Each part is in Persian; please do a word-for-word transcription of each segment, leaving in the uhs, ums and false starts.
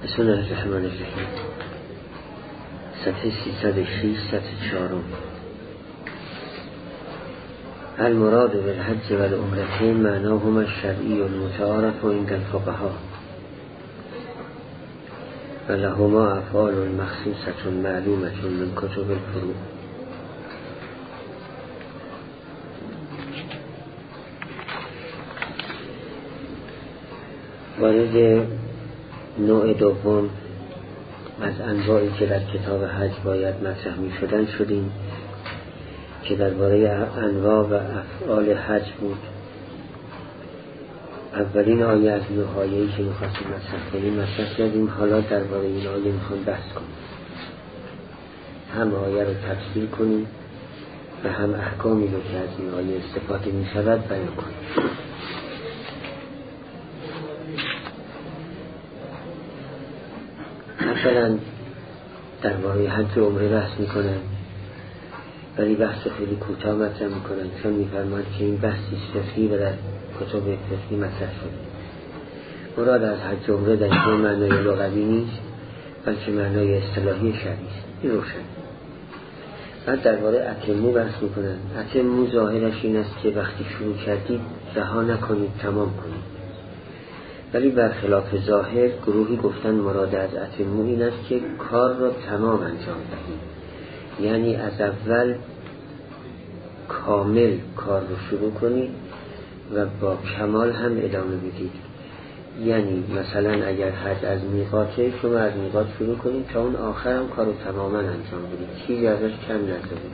بسم الله الرحمن الرحیم. صفحه سیصد و شش، صفحه چهارم. المراد بالحج والعمرتين معناهما الشرعي المتعارف عند الفقهاء ولهما افعال مخصوصة معلومة من کتب الفروع. وارد نوع دوم از انواعی که در کتاب حج باید مطرح می شدن شدیم که درباره انواع و افعال حج بود. اولین آیه از نه آیه‌ای که می‌خواستیم مطرح کنیم مطرح کردیم. حالا درباره این آیه می‌خوام بحث کنیم، هم آیه رو تفسیر کنیم و هم احکامی رو که از این آیه استفاده می‌شود بیان کنیم. مثلا درباره حج و عمره بحث میکنن، ولی بحث خیلی کوتاه مطرح میکنن، چون میفرماید که این بحثی فقهی و در کتب فقهی مطرح شده. مراد از حج و عمره در این معنای لغوی نیست، بلکه معنای اصطلاحی شرعی است. این روشن. بعد درباره اتمو بحث میکنن. اتمو ظاهرش این است که وقتی شروع کردید رها نکنید، تمام کنید. ولی برخلاف ظاهر گروهی گفتن مراد از اتمو این است که کار را تمام انجام دهید، یعنی از اول کامل کار رو شروع کنید و با کمال هم ادامه بدید. یعنی مثلا اگر حج از میقاته، شما از میقات شروع کنید تا اون آخر هم کار رو تماما انجام بدید، چیزی ازش کم نذارید،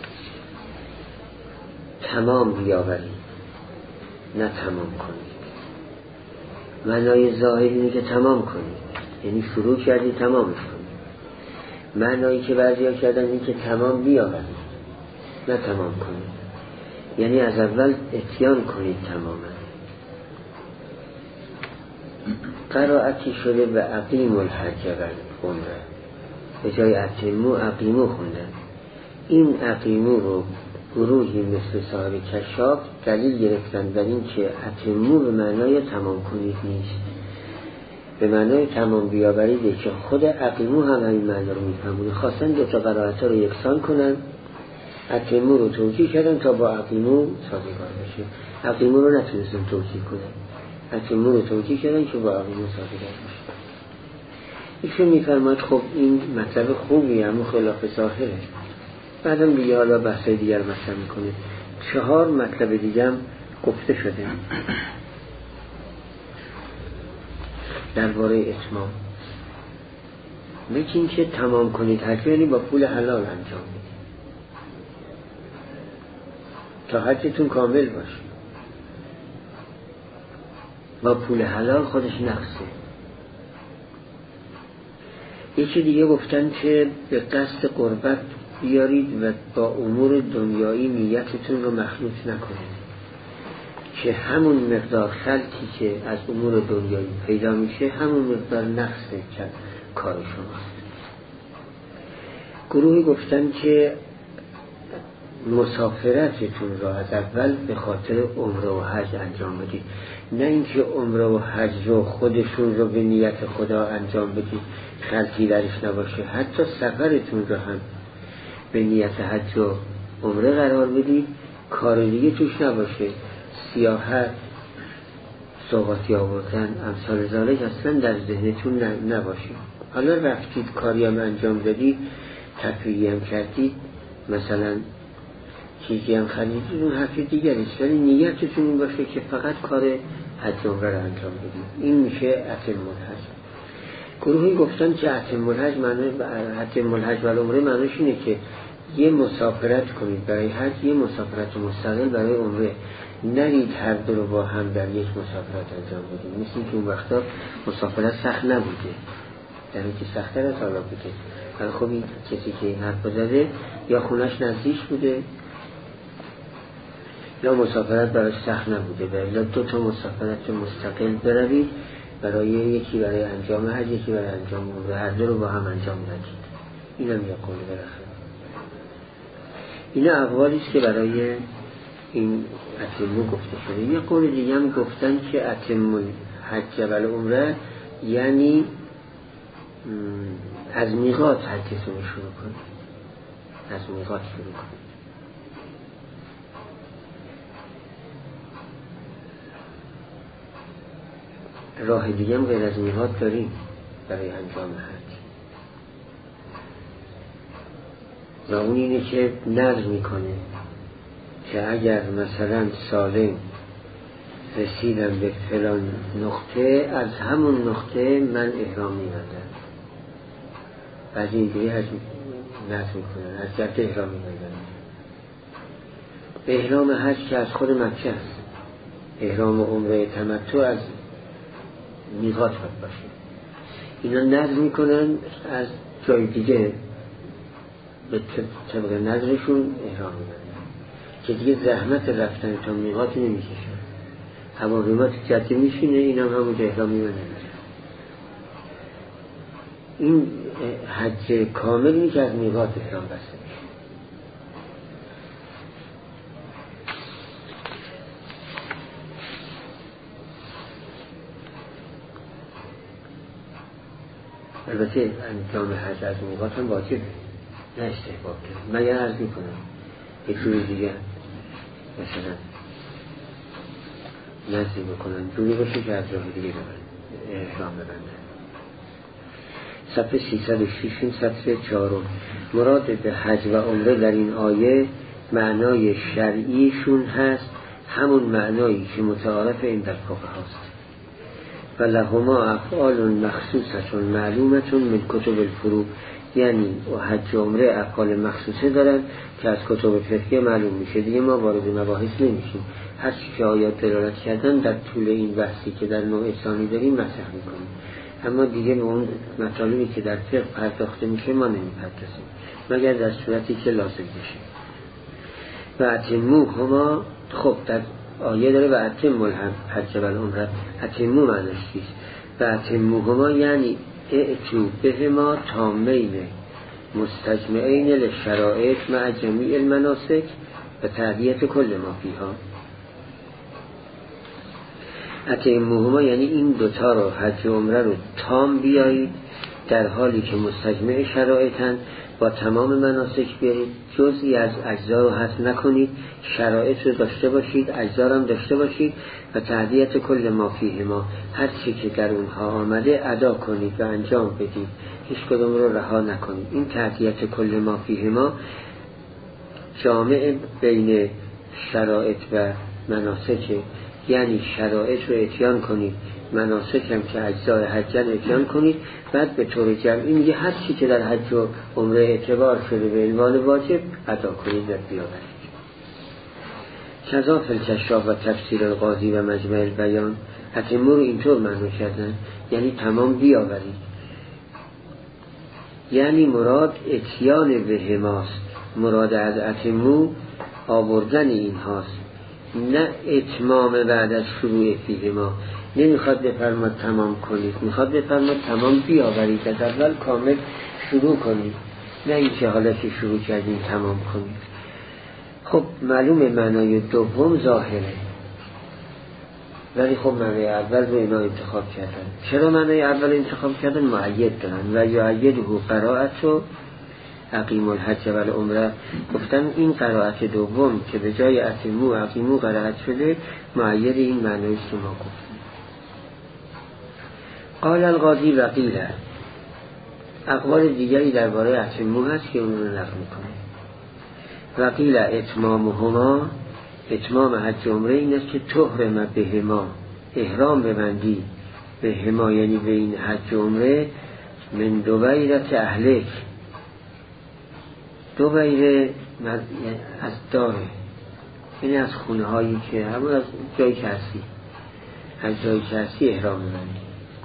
تمام بیاورید، نه تمام کنید. معنای ظاهر اینه که تمام کنید، یعنی شروع کردی تمامش کنید. معنایی که بعضیا کردن این که تمام بیاورید، نه تمام کنید، یعنی از اول اتیان کنید تماما. قرائتی شده به اقیم الحج و عمره، به جای اتمو اقیمو خوندن. این اقیمو رو گروهی مثل صاحب کشاف دلیل گرفتن بر این که اتمو به معنای تمام کنید نیست، به معنای تمام بیاوریده، که خود اقیمو هم همین معنی رو میفهمونه. خواستن دو تا قرائت رو یکسان کنن، اتمو رو توجیه کردن تا با اقیمو سازگار بشه. اقیمو رو نتونستن توجیه کنن، اتمو رو توجیه کردن که با اقیمو سازگار بشه. ایشون میفرماید خب این مطلب خوبی، اما خلاف ظاهره. بعدم دیگه حالا بحثای دیگر مطرح میکنه. چهار مطلب دیگه هم گفته شده درباره اتمام. میگین که تمام کنید حج، یعنی با پول حلال انجام بدید تا حجتون کامل باشه. با پول حلال خودش نقصه. یکی دیگه گفتن که به قصد قربت بیارید و با امور دنیایی نیتتون رو مخلوط نکنید، که همون مقدار خلطی که از امور دنیایی پیدا میشه همون مقدار نقص کار شماست. گروهی گفتن که مسافرتتون را از اول به خاطر عمره و حج انجام بدید، نه اینکه عمره و حج رو خودشون رو به نیت خدا انجام بدید، خلطی درش نباشه. حتی سفرتون رو هم به نیت حج و عمره قرار بدید، کار دیگه توش نباشه، سیاحت، سوغاتی آوردن، امثال ذالک اصلا در ذهنتون نباشه. حالا رفتید کاری هم انجام دادید، تفریحی هم کردید، مثلا چیزی هم خریدید، اون حرف دیگریست، ولی نیتتون این باشه که فقط کار حج و عمره رو انجام بدید. این میشه اتم الحج. گروهی گفتن که اتم الحج معنی اتم الحج و عمره معنیش اینه که یه مسافرت کنید برای حج، یه مسافرت مستقل برای عمره، نرید هر دو رو با هم در یک مسافرت انجام بدید. مثل که اون وقتا مسافرت سخت نبوده، در اینکه سخت‌تر از حالا بوده. ولی خب این کسی که این حرف زده یا خونش نزدیک بوده یا مسافرت براش سخت نبوده، بلا دو تا مسافرت مستقل بروید، برای یکی برای انجام حج، یکی برای انجام عمره، هر دو رو با هم انجام ندید. اینم یه قول بالاخره. اینا اقوالی است که برای این اتمو گفته شده. یه قول دیگه هم گفتن که اتم الحج و عمره یعنی از میقات حجتون شروع کنید، از میقات شروع کنید. راه دیگه هم غیر از میقات داریم برای انجام حج، و اون اینه که نظر میکنه که اگر مثلا سالم رسیدم به فلان نقطه، از همون نقطه من احرام میبندم. بعد این دیگه از نظر میکنن از جد احرام میبندم. احرام حج که از خود مکه است، احرام عمره تمتع از میقات باید باشه. اینا نظر میکنن از جای دیگه به طبق نظرشون احرام میبندن که دیگه زحمت رفتن تا میقاتی نمیکشن. هواپیما جدی میشینه، اینا هم همون احرام میبندن. این حج کامل نیست که از میقات احرام بسته میشه. البته انجام حج از میقات هم واجبه، نه استحباب کرد. من یه عرض میکنم یک جوری دیگه مثلا نزدی بکنن جوری باشه که از راه دیگه ببند احرام ببندن. صفحه سیصد و شش این صفحه چهارم. مراد به حج و عمره در این آیه معنای شرعیشون هست، همون معنایی که متعارف این در فقه هاست. و لهما افعال مخصوصه معلومه من کتب الفروع، یعنی حج و عمره افعال مخصوصه دارن که از کتب فقهی معلوم میشه. دیگه ما وارد مباحث نمیشیم، هر چی که آیات دلالت کردن در طول این بحثی که در نوع ثانی داریم مطرح میکنیم. اما دیگه به اون مطالبی که در فقه پرداخته میشه ما نمیپردازیم مگر در صورتی که لازم بشه. و اتمو هما، خب در آیه داره و اتم الحج و العمره، اتمو معنیش چیست؟ و اتمو هما یعنی ائتوا بهما تامین مستجمعین للشرائط مع جمیع المناسک و تأدیة کل ما فیها. اتموهما یعنی این دوتا رو، حج و عمره رو تام بیایید در حالی که مستجمع شرایطن، با تمام مناسک بیایید، جزئی از اجزا رو حذف نکنید، شرایط رو داشته باشید، اجزا رو هم داشته باشید و تأدیة کل ما فیهما، هر چی که در اونها آمده ادا کنید و انجام بدید، هیچ کدوم رو رها نکنید. این تأدیة کل ما فیهما جامع بین شرایط و مناسک، یعنی شرایط رو اتیان کنید، مناسک هم که اجزای حجن اتیان کنید، بعد به طور جمعی میگه هر چی که در حج و عمره اعتبار شده به عنوان واجب ادا کنید و بیاورید. کذا فی الکشاف و تفسیر القاضی و مجمع البیان، اتمو رو اینطور معنی کردن یعنی تمام بیاورید، یعنی مراد اتیان به هماست. مراد از اتمو آوردن این هاست، نه اتمام بعد از شروع فیه ما. نمیخواد بفرماد تمام کنید، میخواد بفرماد تمام بیاورید، از اول کامل شروع کنید، نه اینکه حالا که شروع کردیم تمام کنید. خب معلومه معنای دوم ظاهره، ولی خب معنای اول رو اینا انتخاب کردن. چرا معنای اول انتخاب کردن؟ معید دارن. و یعیده قرائت و اقیم الحج و العمره، گفتن این قرائت دوم که به جای اتمو اقیمو قرائت شده معید این معنی است که ما گفتیم. قال القاضی و قیل، اقوال دیگری درباره اتمو هست که اون رو نقل میکنه. و قیل اتمامهما، اتمام حج و عمره این است که تحرم بهما، احرام ببندی بهما یعنی به این حج و عمره، من دویرت اهلک، دو بیره از داره، یعنی از خونه هایی که همون از جایی که هستی، از جایی که هستی احرام میبندی.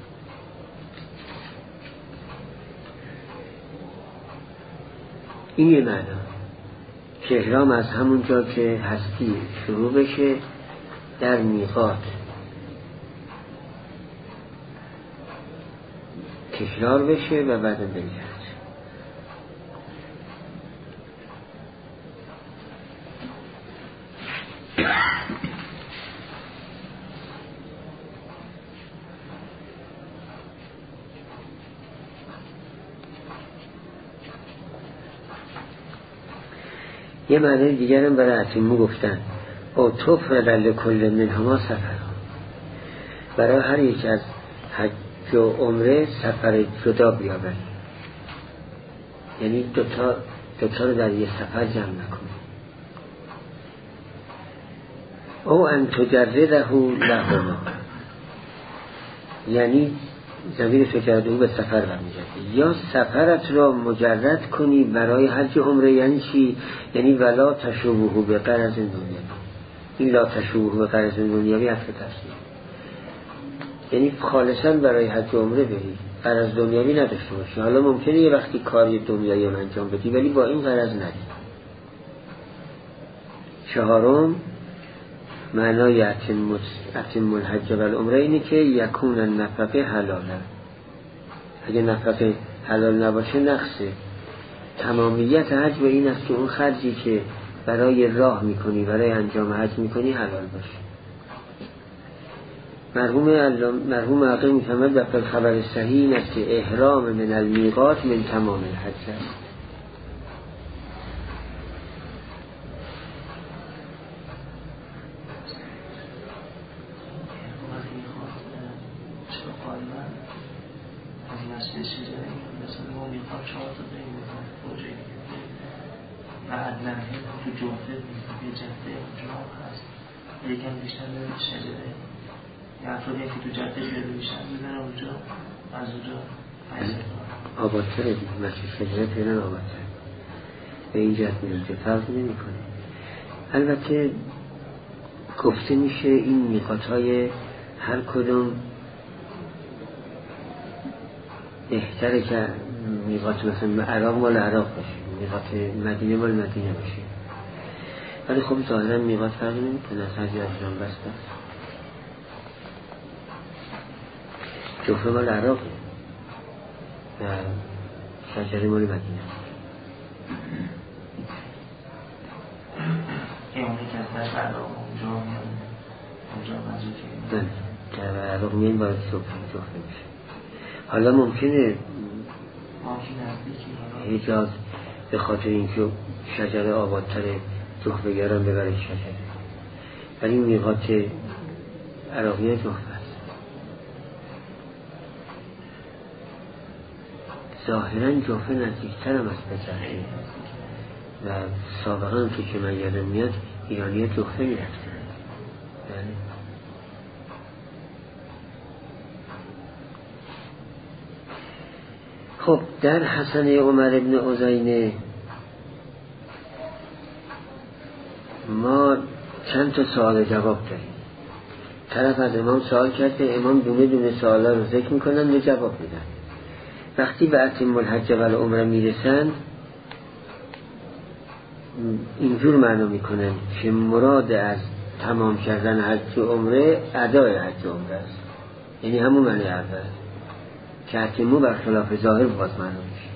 این یه معنا که احرام از همون جا که هستی شروع بشه در میقات تکرار بشه و بعدم بگرد. یه معنی دیگر هم برای اتمو گفتن او تفرد لکل منهما سفر، برای هر یک از حج و عمره سفر جدا بیابن، یعنی دوتا دوتا رو در یه سفر جمع نکنه. او ان تجرده لهما، یعنی ضمیر تجرده به سفر برمیگرده، یا سفرت را مجرد کنی برای حج عمره. یعنی چی؟ یعنی ولا تشوبه به غرض دنیا. این لا تشوبه به غرض دنیاوی اصل تفسیر، یعنی خالصا برای حج عمره بری، غرض دنیاوی نداشته باشی. حالا ممکنه یه وقتی کاری دنیایی انجام بدی ولی با این غرض ندی. چهارم معنای اتم الحج و العمره اینه که یکون النفقه حلالا، اگه نفقه حلال نباشه نقصه. تمامیت حج به این است که اون خرجی که برای راه میکنی، برای انجام حج میکنی، حلال باشه. مرحوم مرحوم عقل میفهمد در خبر صحیح این است که احرام من المیقات من تمام الحج است. تو جوفه یه جده اونجا هست، یکم بیشتر به شجره، یه افرادی که تو جده شده بیشتر میبره اونجا، از اونجا آبادتره دیگه، مسجد شجره پیرن آبادتره، به این جد میرده فرق نمی کنه. البته گفته میشه این میقات های هر کدوم بهتره که میقات مثلا عراق مال عراق باشه، میقات مدینه مال مدینه باشه، ولی خب ظاهرا میقات فرق نمی کنه، از هر جای جان بسته است. جوفه مال عراقه و شجره مال مدینه. این اونی که از در عراق اونجا میاد، اونجا منظور که نه در عراق میاد باید جوفه میشه. حالا ممکنه حجاز به خاطر اینکه شجره آبادتره جوفه گران ببره شجره، ولی میقات عراقی جوفه است. ظاهرا جوفه نزدیکتر هم است به جده و سابقا هم که من یادم میاد ایرانی جوفه میرفتن. خب در حسن عمر ابن عزینه ما چند تا سوال جواب داریم. طرف از امام سوال کرده، امام دونه دونه سوالا رو ذکر میکنن و جواب میدن. وقتی به اتم الحج و العمره میرسن اینجور معنا میکنن که مراد از تمام کردن حج و عمره ادای حج و عمره است، یعنی همون معنی اول که اتمو برخلاف ظاهر باز معنا میشه.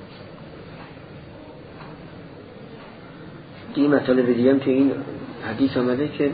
دیگه مطالب دیگه هم که این حدیث آمده که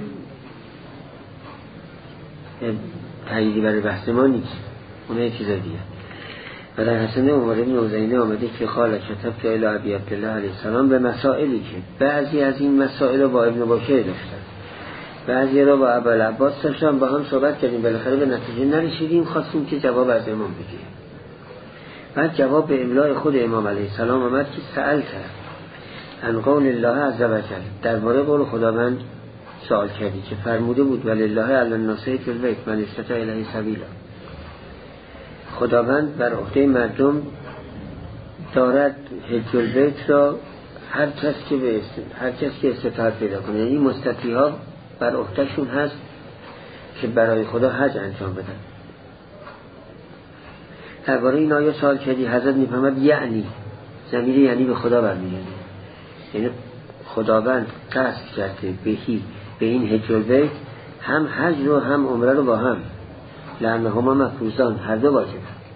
تاییدی برای بحث ما نیست، اونه یه چیز دیگه. و در حسن عمر ابن عزینه آمده که خاله کتب که الی ابی عبدالله علیه السلام به مسائلی که بعضی از این مسائل رو با ابن باشر داشتن، بعضی را با ابوالعباس داشتن، با هم صحبت کردیم، بالاخره به نتیجه نرسیدیم، خواستیم که جواب از امام بگیریم. بعد جواب به املای خود امام علیه السلام آمد که سأل کرد عن قول الله عز و جل، درباره قول خداوند سوال کردی که فرموده بود ولله علی الناس حج البیت من استطاع الیه سبیلا. خداوند بر عهده مردم دارد حج البیت را هر کس که به است... هر کس که استطاعت پیدا کنه، یعنی مستطیع ها بر عهدهشون هست که برای خدا حج انجام بدن. درباره این آیه سوال کردی، حضرت میفهمد یعنی ضمیر یعنی به خدا برمیگرده، یعنی خداوند قصد کرده بهی به این حج البیت هم حج رو هم عمره رو با هم، لأنهما مفروضان، هر دو واجب.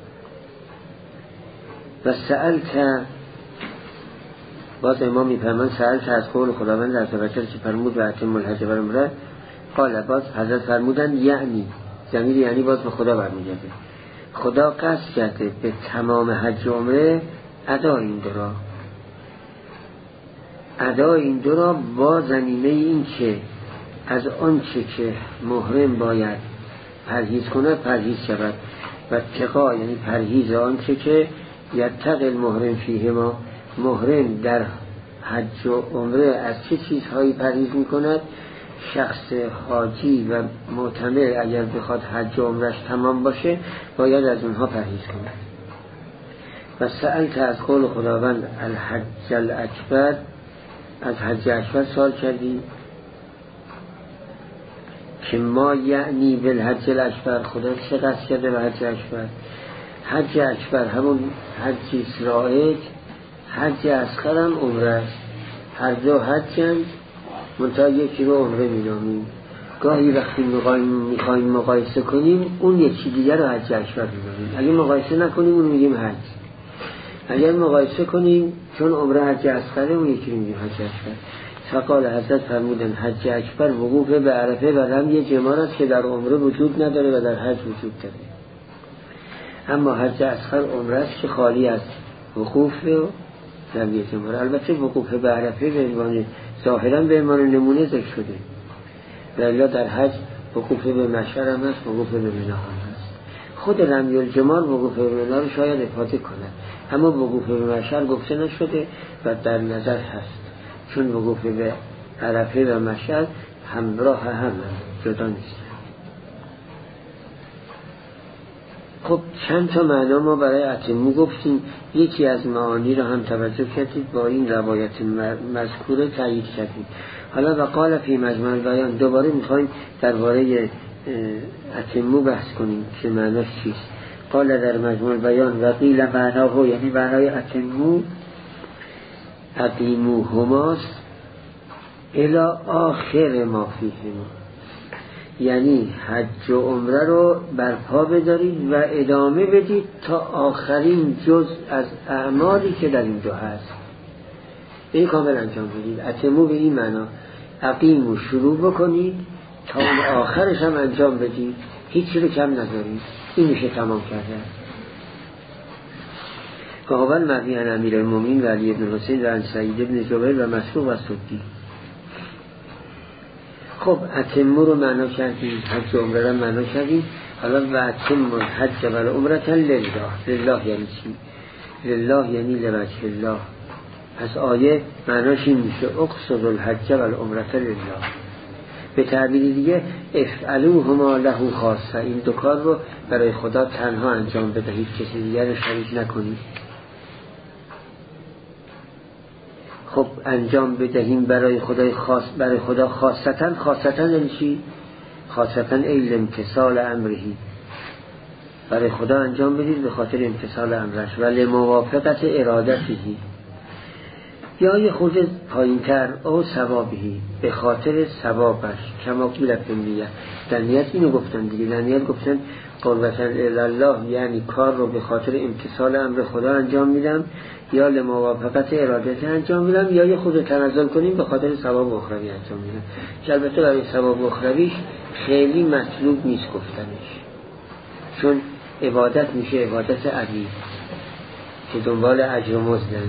و سأل که باز امام میفهمن سأل که از قول خداوند عز و جل که فرمود و اتم الحج و العمره، قال باز حضرت فرمودن یعنی ضمیر یعنی باز به خدا برمیگرده، خدا قصد کرده به تمام حج و عمره ادا این دو را. ادای این دو را با ضمیمه این که از آنچه که محرم باید پرهیز کند پرهیز شود و تقا یعنی پرهیز آنچه که یتقی المحرم فیه ما، محرم در حج و عمره از چه چیزهایی پرهیز می کند. شخص حاجی و معتمر اگر بخواد حج و عمرش تمام باشه باید از اونها پرهیز کند. و سألت از قول خداوند الحج الاکبر، از حج اکبر سوال کردی که ما یعنی بالحج الاکبر، خدا چه قصد کرده به حج اکبر؟ حج اکبر همون حج رائج، حج اصغر هم عمره است، هر دو حجند منتها یکی رو عمره می‌نامیم. گاهی وقتی میخوایم مقایسه کنیم اون یکی دیگر رو حج اکبر می‌نامیم، اگه مقایسه نکنیم اون میگیم حج، اگر مقایسه کنیم چون عمره حج اصغر اون یکی رو میگیم حج اکبر. فقال حضرت فرمودن حج اکبر وقوف به عرفه و رمی جمار است که در عمره وجود نداره و در حج وجود داره. اما حج اصغر عمره است که خالی از وقوف و رمی جمار. البته وقوف به عرفه به عنوان ظاهرا به عنوان نمونه ذکر شده، ولی در حج وقوف به مشعر هم هست، وقوف به منی هم هست. خود رمی الجمار وقوف به منی رو شاید افاده کند، اما وقوف به مشعر گفته نشده و در نظر هست، چون وقوف به عرفه و مشعر همراه هم جدا نیست. خب چند تا معنا ما برای اتمو گفتیم، یکی از معانی را هم توجه کردید با این روایت مذکوره تایید کردید. حالا وقال فی مجمع بیان دوباره میخوایم درباره اتمو بحث کنیم که معناش چیست. قال در مجموع بیان و قیل معناه، یعنی معنای اتمو اقیمو هماست الی آخر ما فیهما، یعنی حج و عمره رو برپا بدارید و ادامه بدید تا آخرین جز از اعمالی که در اینجا هست این کامل انجام بدید. اتمو به این معنا اقیمو شروع بکنید تا آخرش هم انجام بدید، هیچی رو کم نذارید، این میشه تمام کرده. که اول مروی عن امیرالمومنین و علی بن حسین و عن سعید بن جبیر و مسروق و سدی. خب اتمو رو معنا کردیم، حج و عمره رو معنا کردیم. حالا و اتمو الحج و العمره لله. لله یعنی چی؟ لله یعنی لوجه الله. پس آیه معناش این میشه اقصد الحج و العمره لله. به تعبیر دیگه افعلوهما له خاصه، این دو کار رو برای خدا تنها انجام بدهید، کسی دیگر رو شریک نکنید. خب انجام بدهیم برای خدای خاص، برای خدا خاصتا. خاصتا یعنی چی؟ خاصتا ای لامتثال امرهی، برای خدا انجام بدید به خاطر امتثال امرش و لموافقت ارادتهی، یا یه خود پایینتر او ثوابهی، به خاطر ثوابش. کما قیل فی النیه، در نیت اینو گفتن دیگه، در نیت گفتن قربتا الله، یعنی کار رو به خاطر امتثال امر خدا انجام میدم یا لموافقت ارادت انجام میدم، یا یه خود تنزل کنیم به خاطر ثواب اخروی انجام میدم، که البته برای ثواب اخرویش خیلی مطلوب نیست گفتنش، چون عبادت میشه عبادت عبید که دنبال اجر و مزدن.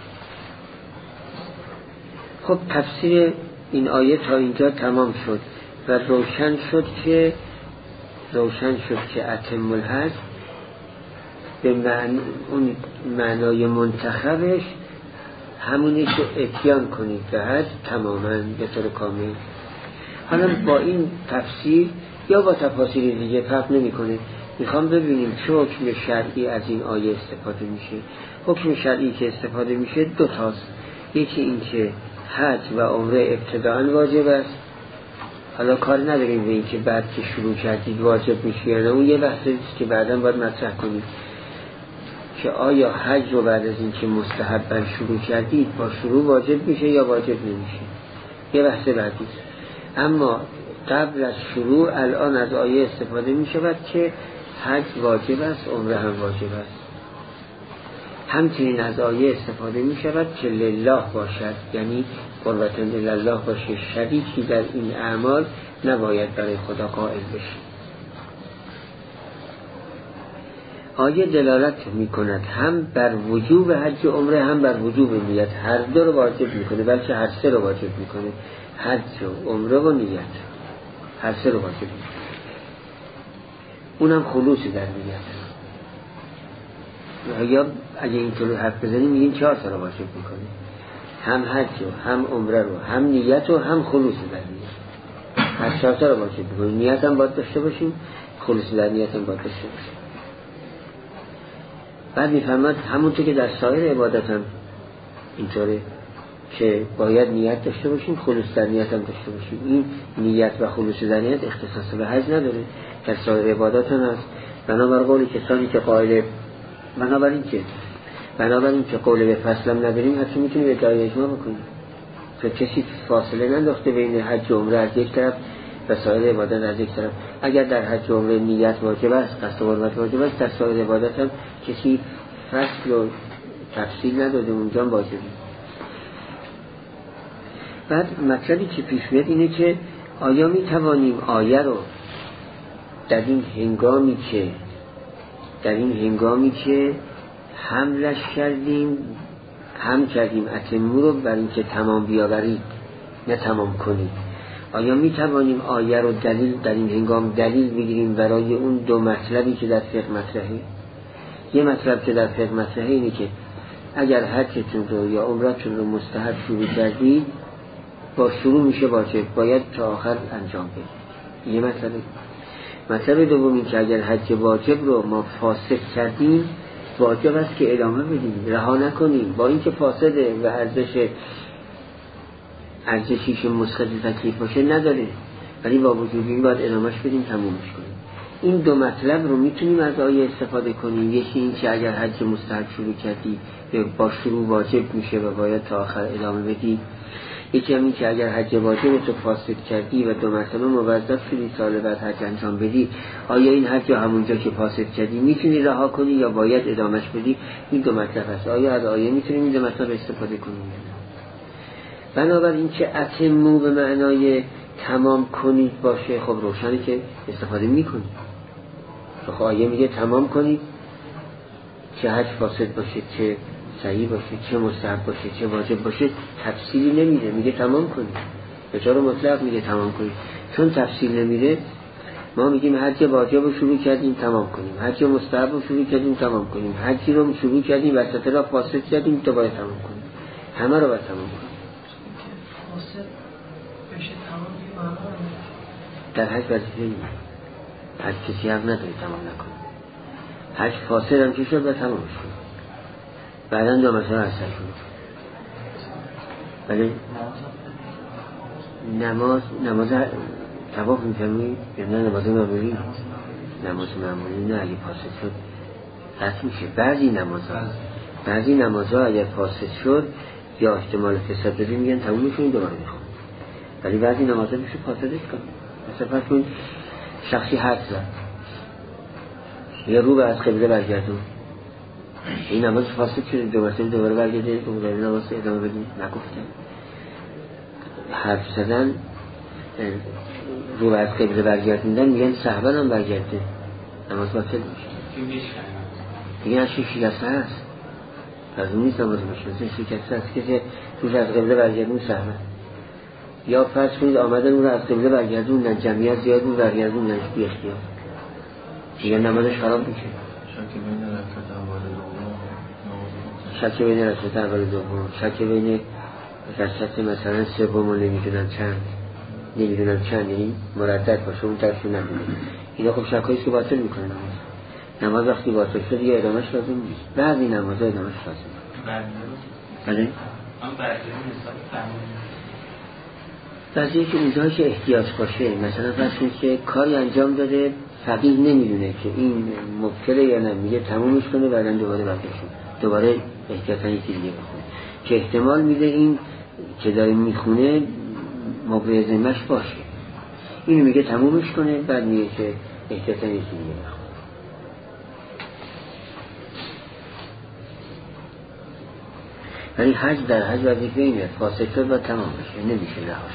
خب تفسیر این آیه تا اینجا تمام شد و روشن شد که روشن شد که اتم الحج به معنی اون معنای منتخبش همونی که اتیان کنید به حج تماما به طور کامل. حالا با این تفسیر یا با تفاسیر دیگه فرق نمی کنه. میخوام ببینیم چه حکم شرعی از این آیه استفاده میشه. حکم شرعی که استفاده میشه دو تاست، یکی این که حج و عمره ابتداءً واجب است. حالا کار نداریم به این که بعد که شروع کردید واجب میشه یا نه، اون یه بحثی که بعداً باید مطرح کنید که آیا حج رو بعد از این که مستحباً شروع کردید با شروع واجب میشه یا واجب نمیشه، یه بحث بعدی. اما قبل از شروع الان از آیه استفاده میشود که حج واجب است، عمره هم واجب است. همچنین از آیه استفاده می شود که لله باشد، یعنی قربتاً لله باشه، شریکی در این اعمال نباید برای خدا قائل بشه. آیه دلالت میکند هم بر وجوب حج و عمره هم بر وجوب نیت، هر دو رو واجب میکنه، بلکه هر سه رو واجب میکنه، حج و عمره و نیت هر سه رو واجب میکنه، اونم خلوص در نیت. یا اگه اینطور حرف بزنیم میگیم چهار تا رو واجب میکنه، هم حج و هم عمره رو هم نیت و هم خلوص در نیت، هر چهار تا رو واجب میکنه. نیت هم باید داشته باشیم، خلوص در نیت هم باید داشته باشیم. بعد میفرماد همونطور که در سایر عبادت هم اینطوره که باید نیت داشته باشیم، خلوص در نیت هم داشته باشیم. این نیت و خلوص در نیت اختصاص به حج نداره، در سایر عبادات هم هست. بنابر قول کسانی که قائل بنابراین که بنابراین که قول به فصلم نداریم، حتی میتونیم ادعای اجماع بکنیم که کسی فاصله ننداخته بین حج و عمره از یک طرف و سایر عبادت از یک طرف. اگر در حج و عمره نیت واجب است، قصد قربت واجب است، در سایر عبادت هم کسی فصل و تفصیل نداده، اونجا واجبه. بعد مطلبی که پیش میاد اینه که آیا می توانیم آیه رو در این هنگامی که در این هنگامی که حملش کردیم هم کردیم اتمو رو بر این که تمام بیاورید نه تمام کنید، آیا می توانیم آیه رو دلیل در این هنگام دلیل بگیریم برای اون دو مطلبی که در فقه مطرحه؟ یه مطلب که در فقه مطرحه اینه که اگر حجتون رو یا عمرتون رو مستحب شروع کردید، با شروع میشه واجب، باید تا آخر انجام بدید. یه مطلب. مطلب دوم این که اگر حج واجب رو ما فاسد کردیم، واجب است که ادامه بدیم، رها نکنیم، با اینکه فاسده و ارزش ارزشیش مسقط تکلیف باشه نداره، ولی با وجود این باید ادامهش بدیم، تمومش کنیم. این دو مطلب رو میتونیم از آیه استفاده کنیم. یکی این که اگر حج مستحب شروع کردی با شروع واجب میشه و باید تا آخر ادامه بدی. یکی هم این که اگر حج واجب تو فاسد کردی و دو مرتبه موظف شدی سال بعد حج انجام بدی، آیا این حج همونجا که فاسد کردی میتونی رها کنی یا باید ادامهش بدی؟ این دو مطلب هست. آیا از آیه میتونیم این دو مطلب استفاده کنیم؟ بنابراین که اتمو به معنای تمام کنید باشه، خب روشنه که استفاده میکنید. خب آیه میگه تمام کنید، چه حج فاسد باشه، چه صحیح باشه، چه مستحب باشه، چه واجب باشه، تفصیلی نمیده، میگه تمام کنید. به طور مطلق میگه تمام کنید. چون تفصیل نمیده، ما میگیم حج واجب رو شروع کردیم تمام کنیم، حج مستحب رو شروع کردیم تمام کنیم، حجی رو شروع کردیم وسط را فاسد کردیم تو باید تمام کنیم، همه رو باید تمام کنیم. فاسد بشه تمام میشه در حج وظیفه نیست، حج کسی حق نداره تمام نکنه. حج فاسد هم که شد و تمامش کنه، بعدا دو مسئله اثر کنه. ولی نماز نماز طواف می‌کنی یا نه نماز معمولی؟ نماز معمولی نه، اگه فاسد شد قطع میشه. بعضی نمازها بعضی نمازها اگر فاسد شد یا احتمال فساد داره میگن تمومش کنید دوباره میخوام، ولی بعضی نمازها میشه فاسدش کن. مثلا فرض کن شخصی حد زد یا رو به از قبله برگردون، این نماز فاسد شده، دو مرتبه دوباره برگرده دوباره نماز ادامه بدیم نگفتن. حرف زدن رو به از قبله برگردوندن میگن صحبه هم برگرده نماز باطل میشه. میگن از شکسته هست، از اون نیست نماز میشه، شکسته هست که روش از قبله برگردون صحبه. یا فرض کنید آمدن اون رو از قبله برگردوندن، جمعیت زیاد اون برگردوندن بی اختیار، میگن نمازش خراب میشه. شک بین رکعت اول و دوم، شک بین رکعت مثلا سوم و نمیدونم چند نمیدونم چند یعنی مردد باشه اون طرفشو ندونه. اینا خب شکاییست که باطل میکنه نماز. نماز وقتی باطل شد دیگه ادامهش لازم نیست. بعضی نمازها ادامهش لازم. بله؟ من بعضی مثال بعضی که اونجایی که احتیاج باشه، مثلا فرض کنید که کاری انجام داده فقیه نمیدونه که این مبتله یا نه، میگه تمومش کنه بعدن دوباره برگرده دوباره احتیاطاً یکی دیگه بخونه که احتمال میده این که داره میخونه موقع ذمه‌اش باشه، اینو میگه تمومش کنه بعد میگه که احتیاطاً یکی دیگه بخونه. ولی حج در حج وظیفه اینه فاسد شد و تمام بشه، نمیشه رهاش.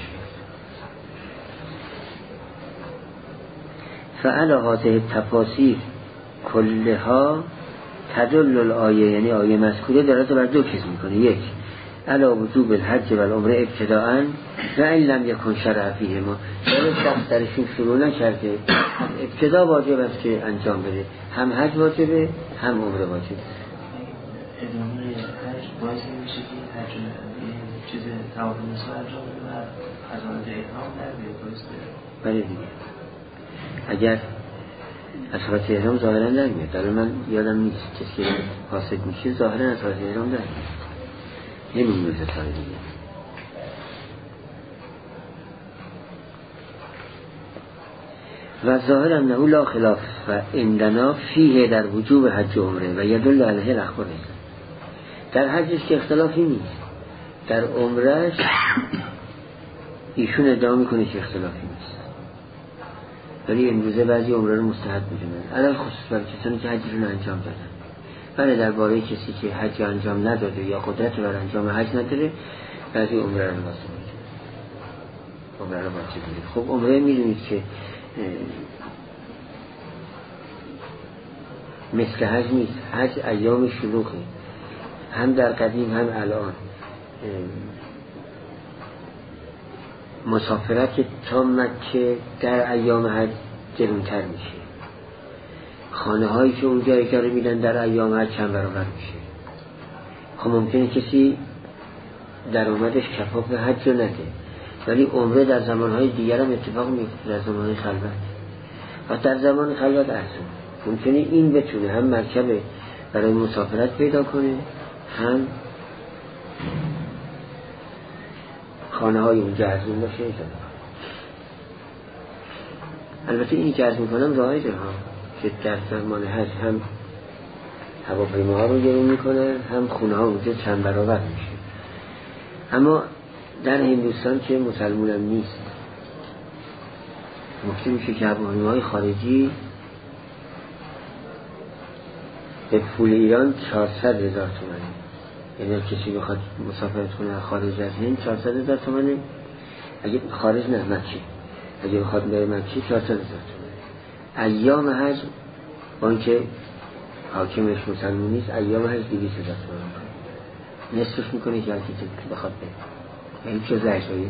فعل هذه التفاسیر کلها تدل الآیه، یعنی آیه مذکوره دارد بر دو چیز میکنه. یک، علا وجوب الحج و العمره ابتداءً و این لم یکن شرع فیهما، اگر شخص درشون شروع نکرده ابتدا واجب است که انجام بده، هم حج واجبه هم عمره واجبه. ادامه حج باعث میشه که حج چیز طواف نسا انجام بده و حضارت احرام در بیاد. بله دیگه، اگر از حضارت احرام ظاهرا نمیاد، الان من یادم نیست کسی که حاصل میشه ظاهرا از حضارت احرام نمیاد، نمیمونه تا دیگه. و ظاهر انه لا خلاف و عندنا فیه در وجوب حج و عمره و یدل علیه الاخبار. در حجش که اختلافی نیست، در عمرش ایشون ادعا میکنه که اختلافی نیست، ولی امروزه بعضی عمره رو مستحب میدونن، الان خصوص برای کسانی که حجشون انجام دادن. ولی درباره کسی که حج انجام نداده یا قدرت بر انجام حج نداره، بعضی عمره رو واسه میده، عمره رو واجب میده. خب عمره میدونید که مثل حج نیست، حج ایام شلوغه، هم در قدیم هم الان. مسافرت تا مکه در ایام حج گرونتر میشه، خانه هایی که اونجا اجاره میدن در ایام حج چند برابر میشه. خب ممکنه کسی درآمدش کفاف حج رو نده، ولی عمره در زمانهای دیگر هم اتفاق میفته، در زمان خلوت و در زمان خلوت ارزون. ممکنه این بتونه هم مرکب برای مسافرت پیدا کنه، هم خانه های اونجا ارزون باشه. البته اینی که ارز میکنم رایجه ها، که در زمان حج هم هواپیماها رو گرون میکنه، هم خونه ها اونجا چند برابر میشه. اما در هندوستان که مسلمان هم نیست، ممکن میشه که هواپیماهای خارجی به پول ایران چهارصد هزار تومنه، یعنی کسی بخواد مسافرت کنه خارج از هند چهارصد هزار تومنه، اگه خارج نه مکه، اگه بخواد بره مکه چهارصد هزار تومنه. ایام حج با اینکه حاکمش مسلمان نیست، ایام حج دویست هزار تومنه نصفش میکنه که هرکی که بخواد بره، یعنی چه زعشایی.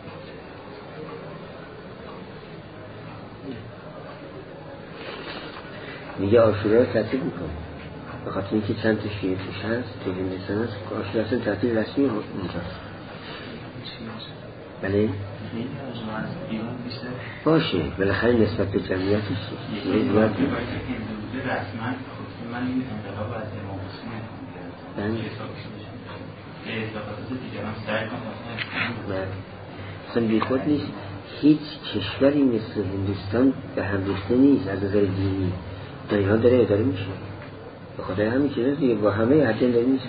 میگه آشورا رو تعطیل میکنه به خاطر اینکه چند تا شیعه توش هست، توی هندوستان هست، آشورا اصلا تعطیل رسمی اونجاست. بله باشه، بالاخره نسبت به جمعیتش یه زیاد رسما من این انقلاب از امام حسین اصلا بی خود نیست. هیچ کشوری مثل هندوستان به هم ریخته نیست از نظر دینی، دنیا داره اداره میشه به خاطر همین چیزا دیگه، با همه عدل داره میشه.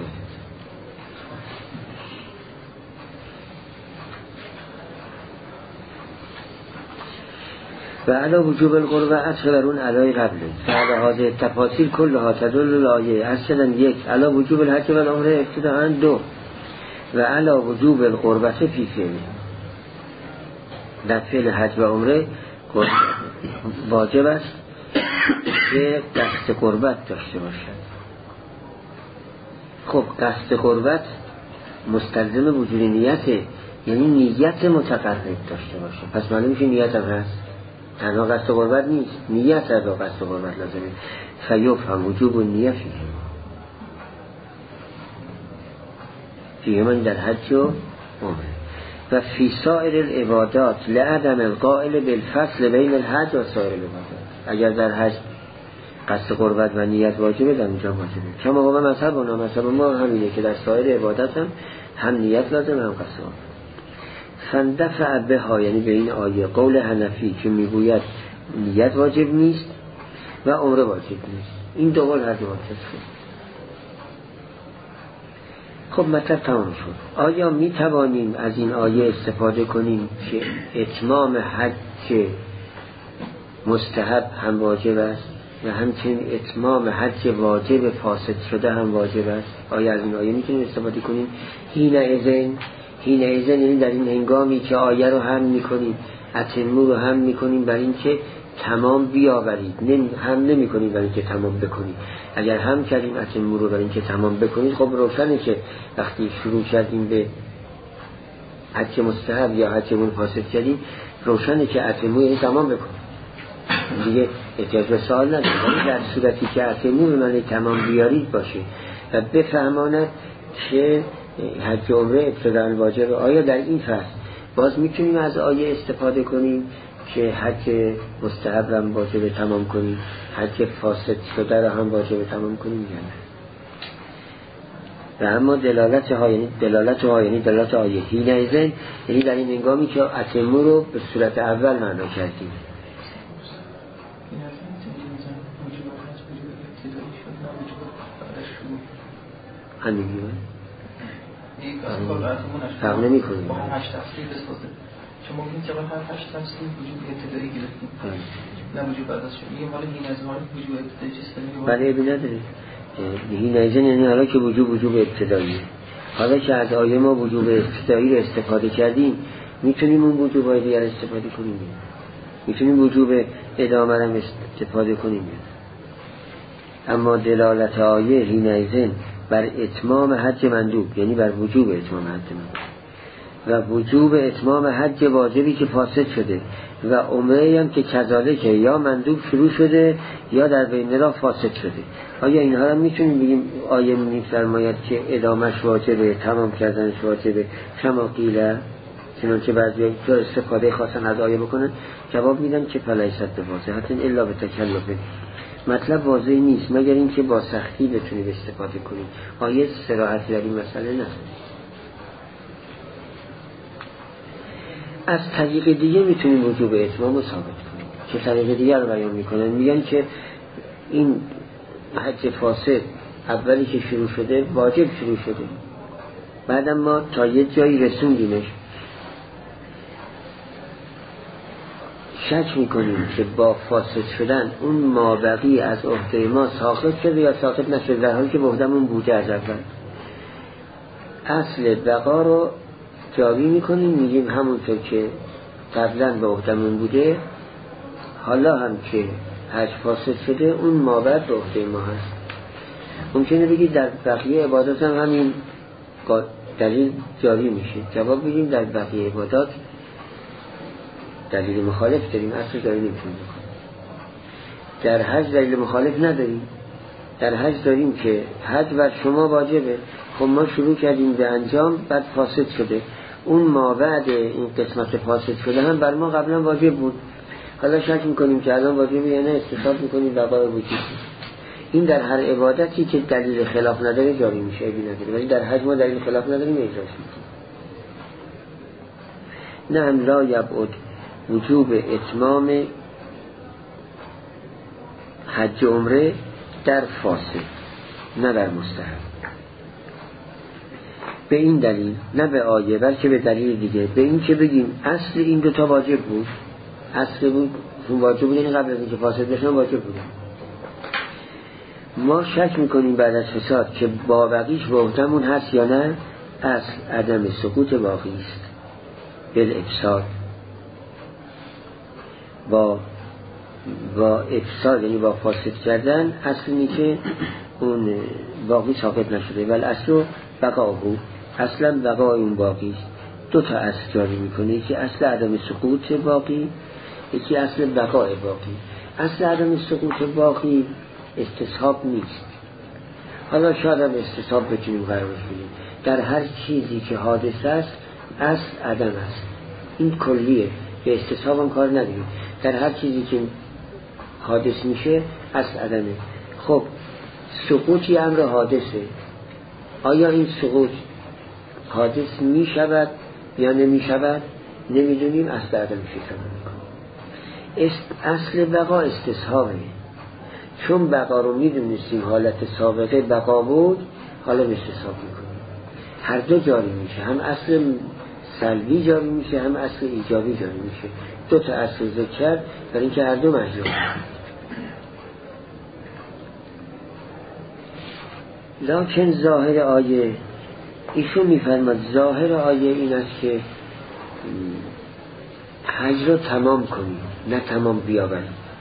و علا وجوب القربه اصل برون علای قبله فعلا حاضر تفاصیل کلها تدل الآیه اصلا یک علا وجوب الحج و العمره ابتداءً، دو و علا وجوب القربه فی فعل، در فعل حج و عمره واجب است که قصد قربت داشته باشد. خب قصد قربت مستلزم وجود نیته، یعنی نیت متقرب داشته باشه. پس معلوم میشه نیت هم هست، تنها قصد قربت نیست، نیت از قصد قربت لازمه. فیفهم وجوب النیه فیه فیه من در حج و عمره و فی سائر العبادات لعدم القائل بالفصل بین الحج و سائر العبادات. اگر در حج قصد قربت و نیت واجبه، در اونجا واجبه. چون ما مذهب و نامذهب ما همینه که در سایر عبادت هم هم نیت لازم هم قصد قربت. فندفع بها، یعنی به این آیه قول حنفی که میگوید نیت واجب نیست و عمره واجب نیست، این دو قول هر دو واجب شد. خب مطلب تمام شد. آیا می توانیم از این آیه استفاده کنیم که اتمام حج مستحب هم واجب است و همچنین اتمام حج واجب فاسد شده هم واجب است؟ آیا از این آیه میتونیم استفاده کنیم؟ هین اذن هین اذن یعنی در این هنگامی که آیه رو هم میکنیم، اتمو رو هم میکنیم، برای اینکه تمام بیاورید. نمی هم نمی کنید برای اینکه تمام بکنید. اگر هم کردیم اتموا رو برای اینکه تمام بکنید، خب روشنه که وقتی شروع کردیم به حج مستحب یا حج فاسد کردیم، روشنه که اتموا یعنی تمام بکنید دیگه، احتیاج به سوال نداره. ولی در صورتی که اتموا به معنی تمام بیارید باشه و بفهماند که حج عمره ابتداء واجب. آیا در این فصل باز میتونیم از آیه استفاده کنیم که حج مستحب هم واجب تمام کنیم، حج فاسد شده رو هم واجب تمام کنیم یا نه؟ و اما دلالت ها یعنی دلالت ها یعنی دلالت آیه حینئذ، یعنی در این هنگامی که اتموا رو به صورت اول معنا کردیم. همین فرق نمی کنیم. با هشت تفسیر بسازه چون ممکن که هر هشت تفسیر وجود ابتدایی گرفتیم نه وجود بعد از شد. میگیم حالا این از مال وجود ابتدایی چیست داریم؟ بله ابی نداره. این ایزن یعنی حالا که وجود وجود ابتدایی، حالا که از آیه ما وجود ابتدایی رو استفاده کردیم، میتونیم اون وجود های دیگر استفاده کنیم، میتونیم وجود ادامه رو استفاده کنیم. اما دلالت آیه حینئذ بر اتمام حج مندوب یعنی بر وجوب اتمام حج مندوب و وجوب اتمام حج واجبی که فاسد شده و عمره هم که کذالکه یا مندوب شروع شده یا در بین راه فاسد شده. آیا اینها رو میتونیم بگیم آیه میفرماید که ادامش واجبه، تمام کردنش واجبه کما قیل، چنانچه بعضی ها استفاده خواستن از آیه بکنن؟ جواب میدن که فلیست بواضحة الا بتکلف. مطلب واضح نیست مگر اینکه با سختی بتونید استفاده کنید. آیه صراحتی در این مسئله نه. از طریق دیگه میتونیم وجوب اتمام رو ثابت کنیم که طریق دیگه رو بیان میکنن، میگن که این حج فاسد اولی که شروع شده واجب شروع شده، بعدم ما تا یه جایی رسوندیمش، شک میکنیم که با فاسد شدن اون مابقی از عهده ما ساقط شده یا ساقط نشده، در حالی که به عهدمون بوده از اول. اصل بقا رو جاری میکنیم، میگیم همونطور که قبلا به عهدمون بوده حالا هم که حج فاسد شده اون مابعد به عهده ما هست. ممکنه بگید در بقیه عبادات هم همین دلیل جاری میشه. جواب بگیم در بقیه عبادات دلیل مخالف داریم، اصل جاری نمیتونیم بکنیم. در حج دلیل مخالف نداریم. در حج داریم که حج بر شما واجبه، خب ما شروع کردیم به انجام بعد فاسد شده، اون مابعد این قسمت فاسد شده هم بر ما قبلا واجب بود، حالا شک میکنیم که الان واجبه یا نه، استثبات میکنیم بقای وجود. این در هر عبادتی که دلیل خلاف نداره جاری میشه، ابی نداره. ولی در حج ما دلیل خلاف نداریم اجراش میکنیم. نه لا یبعد وجوب اتمام حج عمره در فاسد نه در مستحب، به این دلیل، نه به آیه بلکه به دلیل دیگه، به این که بگیم اصل این دوتا واجب بود، اصل بود واجب بود یعنی قبل از اینکه فاسد بشن واجب بود. ما شک میکنیم بعد از فساد که با بقیش به عهدمون هست یا نه. اصل عدم سقوط باقی است بالافساد، با با افساد یعنی با فاسد کردن اصل اینه که اون باقی ساقط نشده. ولی اصل بقا بود، اصلا بقای اون باقی است. دو تا اصل جاری میکنه، یکی اصل عدم سقوط باقی، یکی اصل بقای باقی. اصل عدم سقوط باقی استصحاب نیست. حالا شاید هم استصحاب بتونیم قرارش بدیم. در هر چیزی که حادث است اصل عدم است، این کلیه، به استصحاب هم کار نداریم. در هر چیزی که حادث میشه اصل عدمه. خب سقوطی امر حادثه، آیا این سقوط حادث میشود یا نمیشود نمیدونیم، اصل عدم میشه. اصل بقا استصحابه، چون بقا رو میدونستیم حالت سابقه بقا بود، حالا استصحاب میکنیم. هر دو جاری میشه، هم اصل سلبی جاری میشه هم اصل ایجابی جاری میشه. دو تا اصل ذکر کرد برای اینکه هر دو مجرور. لکن ظاهر آیه، ایشون میفرماد ظاهر آیه این است که حج رو تمام کنیم نه تمام بیاوریم.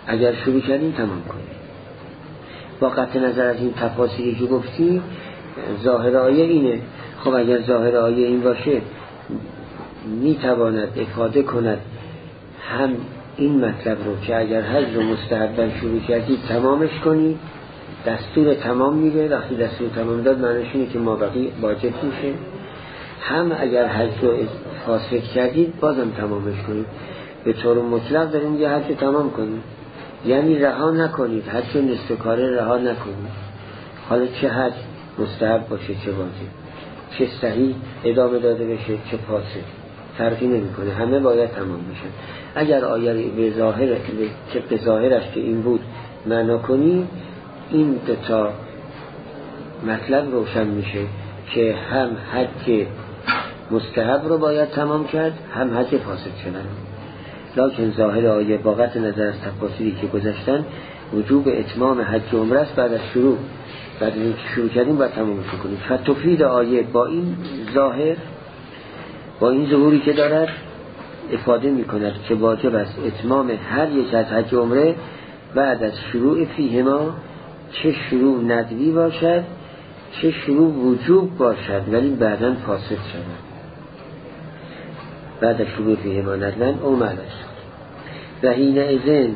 اگر شروع کردیم تمام کنیم. با قطع نظر از این تفاصیلی که گفتی ظاهر آیه اینه. خب اگر ظاهر آیه این باشه میتواند افاده کند هم این مطلب رو که اگر حج رو مستحباً شروع کردید تمامش کنید، دستور تمام میده. وقتی دستور تمام داد معنیش اینه که ما بقی واجب میشه. هم اگر حج رو فاسد کردید بازم تمامش کنید. به طور مطلق داریم یه حج تمام کنید، یعنی رها نکنید، حج نصف کاره رها نکنید. حالا چه حج مستحب باشه چه واجب، چه صحیح ادامه داده بشه چه فاسد، فرقی نمیکنه، همه باید تمام بشن. اگر آیه به ظاهر که به ظاهرش که این بود معنا کنی، این دو تا مطلب روشن میشه که هم حج مستحب رو باید تمام کرد، هم حج فاسد شدن. لکن ظاهر آیه با قطع نظر از تفاصیلی که گذاشتن وجوب اتمام حج و عمره است بعد از شروع. بعد از اینکه شروع کردیم باید تمامش کنیم. فتفید آیه با این ظاهر، با این ظهوری که دارد افاده میکند که واجب است اتمام هر یک از حج و عمره بعد از شروع فیهما، چه شروع ندوی باشد چه شروع وجوب باشد ولی بعداً فاسد شود. بعد از شروع فیهما ندوان او معنی شد. و حین اذن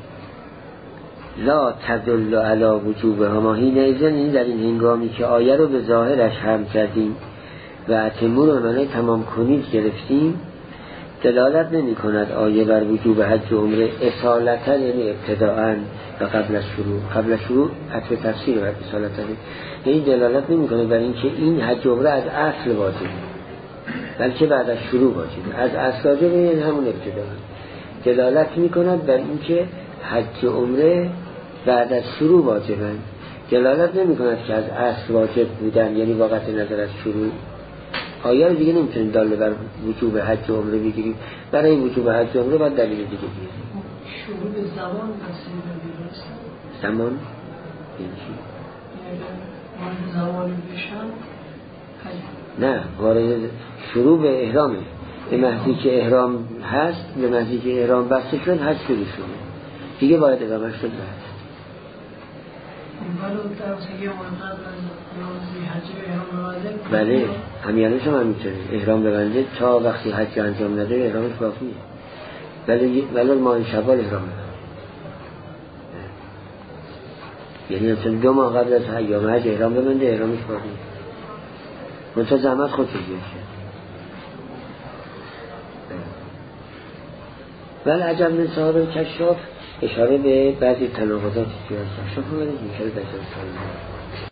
لا تدل علی وجوبها. ما حین اذن این در این هنگامی که آیه رو به ظاهرش هم کردیم و اتمو رو معنی تمام کنید گرفتیم، دلالت نمی کند آیه بر وجوب حج و عمره اصالتا، یعنی ابتداءً و قبل از شروع. قبل از شروع حتی تفسیر بر اصالتا، یعنی دلالت نمی کند بر اینکه این حج و عمره از اصل واجبه، بلکه بعد از شروع واجبه. از اصل واجبه یعنی همون ابتداء. دلالت می کند بر اینکه حج و عمره بعد از شروع واجبه. دلالت نمی کند که از اصل واجب بودن، یعنی وقت نظر از شروع. آیه دیگه نمیتونیم داله بر وجوب حج و عمره بگیریم. برای وجوب حج و عمره باید دلیل دیگه بگیریم. شروع به زمان تصمیم بگیرست. زمان؟ این چی؟ وارد زمانی بشن؟ نه، وارد شروع به احرامه. به محضی که احرام هست، به محضی که احرام بسته شد حج شروع شده دیگه باید ادامه شد بحث. بله، همیانش هم همیتونه احرام ببنده تا وقتی حج انجام نده احرامش باقیه. ولی ولی ماه شوال احرام ببنده، یعنی اصلا دو ماه قبل از ایام حج احرام ببنده احرامش باقیه. منطقه زحمت خود چیزی شد. ولی عجب من صاحب کشاف اشاره به بعضی تناقضات توی کشاف رو میشه در جلسه